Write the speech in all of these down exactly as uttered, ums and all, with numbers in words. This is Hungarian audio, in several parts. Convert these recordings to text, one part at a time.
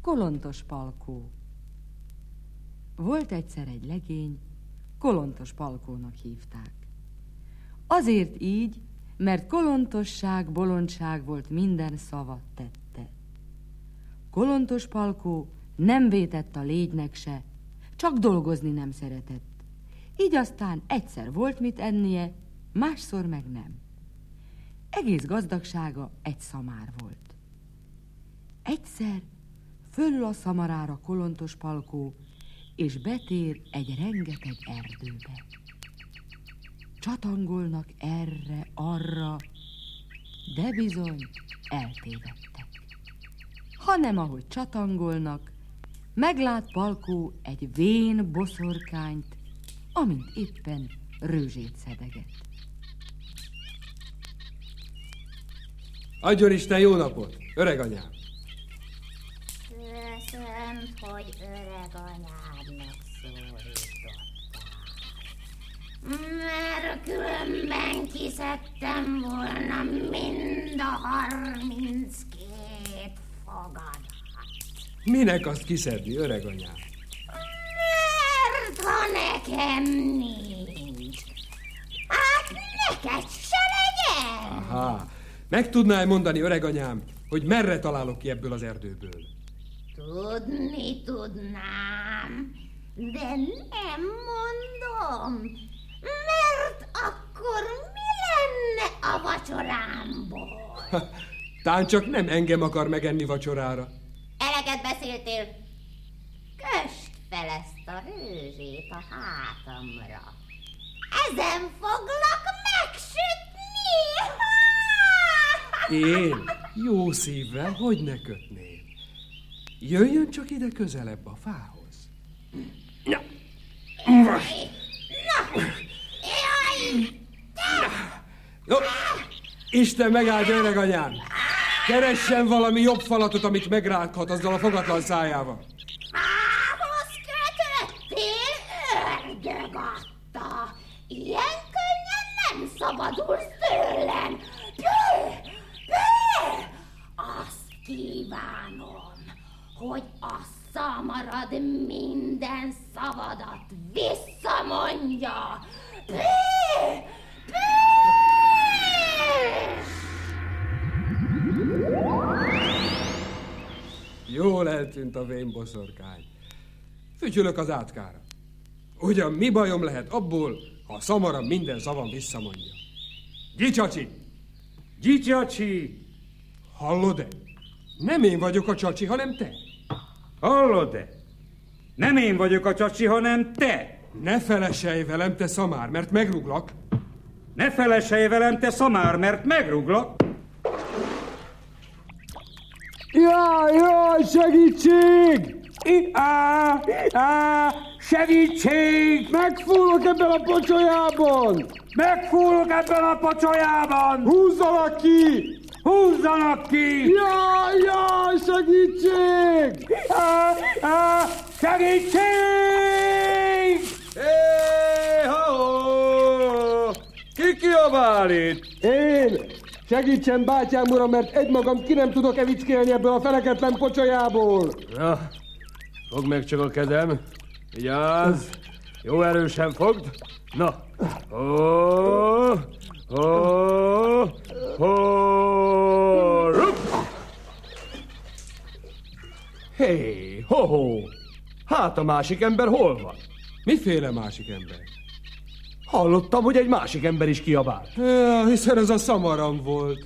Kolontos Palkó. Volt egyszer egy legény, Kolontos Palkónak hívták. Azért így, mert kolontosság, bolondság volt minden szava tette. Kolontos Palkó nem vétett a légynek se, csak dolgozni nem szeretett. Így aztán egyszer volt mit ennie, másszor meg nem. Egész gazdagsága egy szamár volt. Egyszer fölül a szamarára Kolontos Palkó, és betér egy rengeteg erdőbe. Csatangolnak erre, arra, de bizony eltévedtek. Hanem ahogy csatangolnak, meglát Palkó egy vén boszorkányt, amint éppen rőzsét szedeget. Adjon Isten jó napot, öreganyám! Köszönt, hogy öreganyádnak szólítottál. Mert különben kiszedtem volna mind a harminckét fogadat. Minek azt kiszedni, öreganyám? Mert ha nekem nincs, hát neked se legyen. Aha, meg tudná-e mondani, öreganyám, hogy merre találok ki ebből az erdőből? Tudni tudnám, de nem mondom, mert akkor mi lenne a vacsorámból? Ha, tán csak nem engem akar megenni vacsorára. Eleget beszéltél. Kösd fel ezt a rőzsét a hátamra. Ezen foglak megsütni. Én? Jó szívvel, hogy ne kötném. Jöjjön csak ide közelebb a fához. Na. Na. Jaj. Jó. Isten megáldja, öreganyám. Keressen valami jobb falatot, amit megrághat azzal a fogatlan szájával. Fához kötöttél, ördög adta. Ilyen könnyen nem szabadulsz tőlem. Pő, pő. Azt kívánom, hogy a szamarad minden szavadat visszamondja. Pő, pő. Jól eltűnt a vén boszorkány. Fütyülök az átkára. Ugyan mi bajom lehet abból, ha a szamara minden szavam visszamondja? Gicsacsi! Gicsacsi! Hallod-e? Nem én vagyok a csacsi, hanem te. Hallod-e? Nem én vagyok a csacsi, hanem te. Ne feleselj velem, te szamár, mert megruglak. Ne feleselj velem, te szamár, mert megruglak. Jaj, jaj, segítség! I-á, á, segítség! Megfúlok ebben a pocsolyában! Megfúlok ebben a pocsolyában! Húzzanak ki! Húzzanak ki! Jaj, jaj, segítség! Á, á, segítség! Hé, ha-ho! Ki kiabál itt? Én! Segítsen, bátyám uram, mert egymagam ki nem tudok evickélni ebből a feleketlen pocsolyából! Na, fogd meg csak a kezem. Vigyázz! Jó erősen fogd! Na! Ho! Ho! Ho! Rup! Hé! Ho-ho! Hát a másik ember hol van? Miféle másik ember? Hallottam, hogy egy másik ember is kiabált. Ja, hiszen ez a szamaram volt.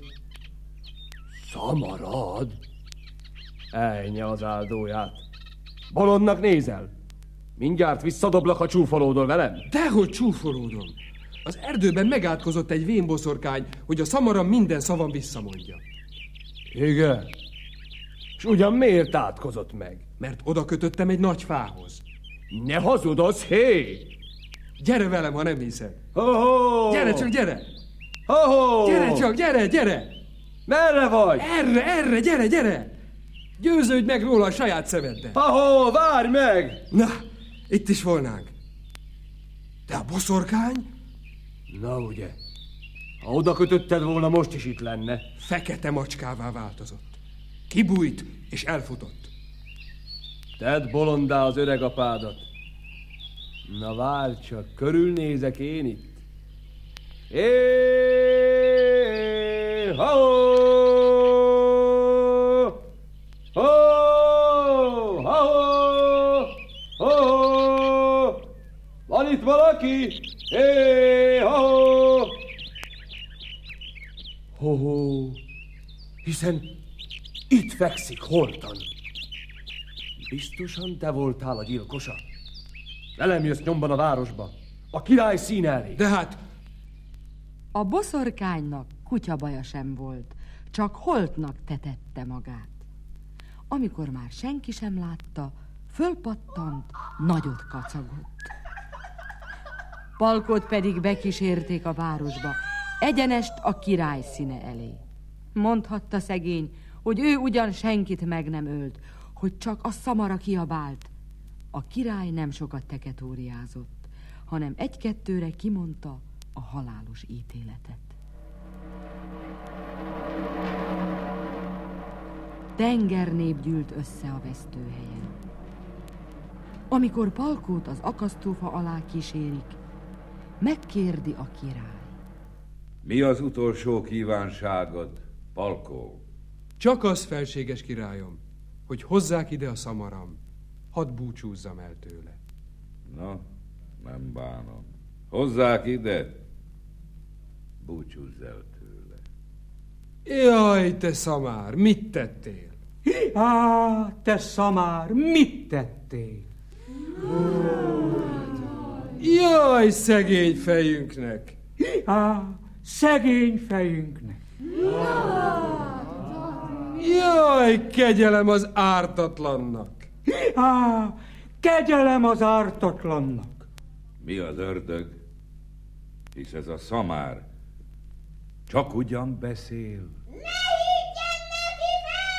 Szamarad? Ejnye az áldóját. Bolondnak nézel? Mindjárt visszadoblak, ha csúfolódol velem. Dehogy csúfolódom. Az erdőben megátkozott egy vénboszorkány, hogy a szamaram minden szavam visszamondja. Igen. És ugyan miért átkozott meg? Mert oda kötöttem egy nagy fához. Ne hazudozz, hé! Gyere velem, ha nem hiszed. Ho-ho! Gyere csak, gyere! Ho-ho! Gyere csak, gyere, gyere! Merre vagy? Erre, erre, gyere, gyere! Győződj meg róla a saját szemeddel. Ho-ho, várj meg! Na, itt is volnánk. De a boszorkány? Na ugye, ha oda kötötted volna, most is itt lenne. Fekete macskává változott. Kibújt és elfutott. Tedd bolondá az öreg apádat. Na várj csak, körülnézek én itt. Hé, ha ho, ha ho, van itt valaki? Hé, ha ho, ho, hiszen itt fekszik holtan. Biztosan te voltál a gyilkosa? Velem jössz nyomban a városba, a király színe elé. De hát... A boszorkánynak kutyabaja sem volt, csak holtnak tetette magát. Amikor már senki sem látta, fölpattant, nagyot kacagott. Palkót pedig bekísérték a városba, egyenest a király színe elé. Mondhatta szegény, hogy ő ugyan senkit meg nem ölt, hogy csak a szamara kiabált. A király nem sokat teketóriázott, hanem egy-kettőre kimondta a halálos ítéletet. Tengernép gyűlt össze a vesztőhelyen. Amikor Palkót az akasztófa alá kísérik, megkérdi a király. Mi az utolsó kívánságod, Palkó? Csak az, felséges királyom, hogy hozzák ide a szamaram, hadd búcsúzzam el tőle. Na, nem bánom. Hozzák ide, búcsúzz el tőle. Jaj, te szamár, mit tettél? Á, te szamár, mit tettél? Jaj, szegény fejünknek! Á, szegény fejünknek! Jaj, kegyelem az ártatlannak! Á, kegyelem az ártatlannak! Mi az ördög? Hisz ez a szamár csak ugyan beszél. Ne higgyen neki,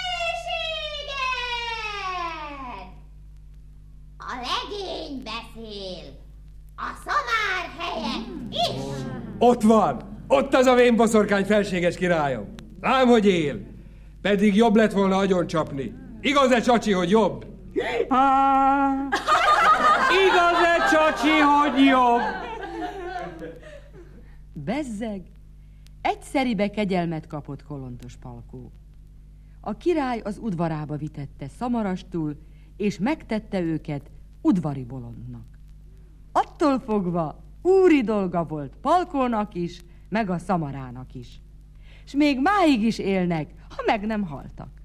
felséged! A legény beszél, a szamár helyett is. Ott van! Ott az a vénboszorkány, felséges királyom! Lám, hogy él! Pedig jobb lett volna agyon csapni. Igaz-e, csacsi, hogy jobb? Á, igaz-e, csacsi, hogy jobb? Bezzeg, egyszeribe kegyelmet kapott kolontos Palkó. A király az udvarába vitette szamarastul, és megtette őket udvari bolondnak. Attól fogva úri dolga volt Palkónak is, meg a szamarának is. S még máig is élnek, ha meg nem haltak.